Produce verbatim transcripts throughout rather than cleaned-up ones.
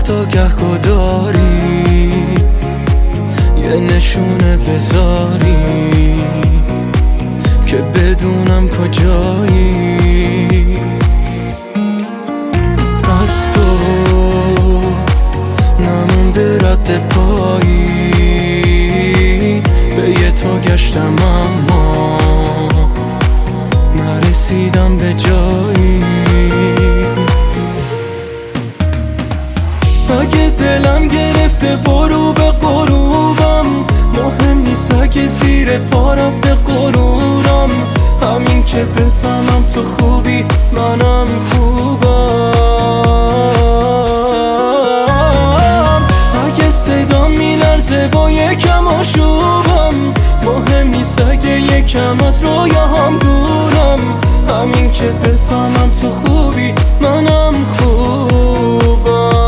حتی گه داری یه نشونه بذاری که بدونم کجایی. از تو نمونده رد پایی، به یه تو گشتم اما نرسیدم به جایی. اگه دلم گرفته برو به غروبم، مهم نیست اگه زیر پا رفته غرورم. همین که بفهمم تو خوبی منم خوبم. اگه صدام میلرزه با یکم آشوبم، مهم نیست اگه یکم از رویاهام دورم. همین که بفهمم تو خوبی منم خوبم.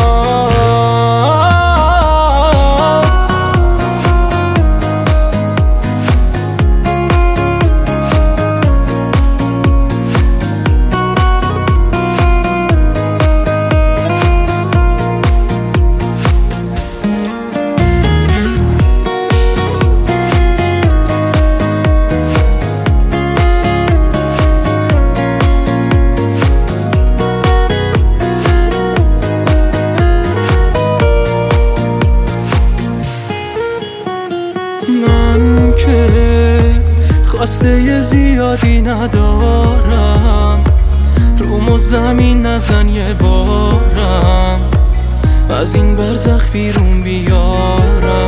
من که خواسته زیادی ندارم، روم و زمین نزن یه بارم، از این برزخ بیرون بیارم.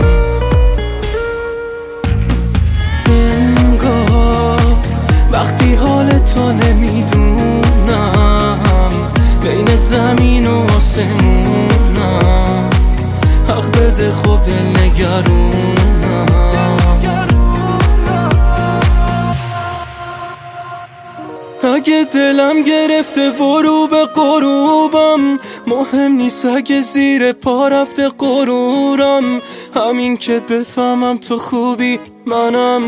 انگار وقتی حال تو نمیدونم، بین زمین و آسمونم، حق بده خوب دل نگرونم. اگه دلم گرفته برو به غروبم، مهم نیست اگه زیر پا رفته غرورم. همین که بفهمم تو خوبی منم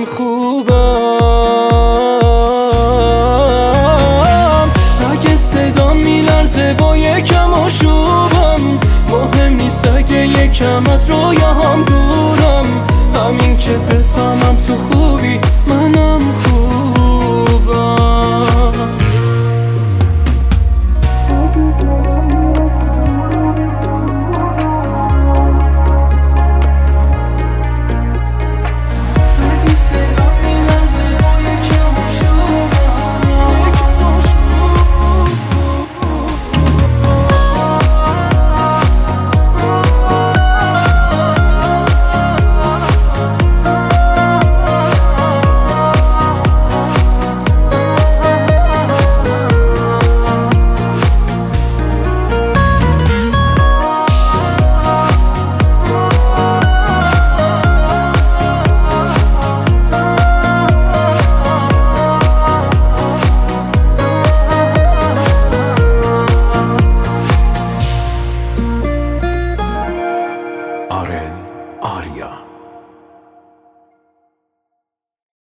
خوبم. اگه صدام میلرزه با یکم آشوبم، مهم نیست اگه یکم از رویاهام دور.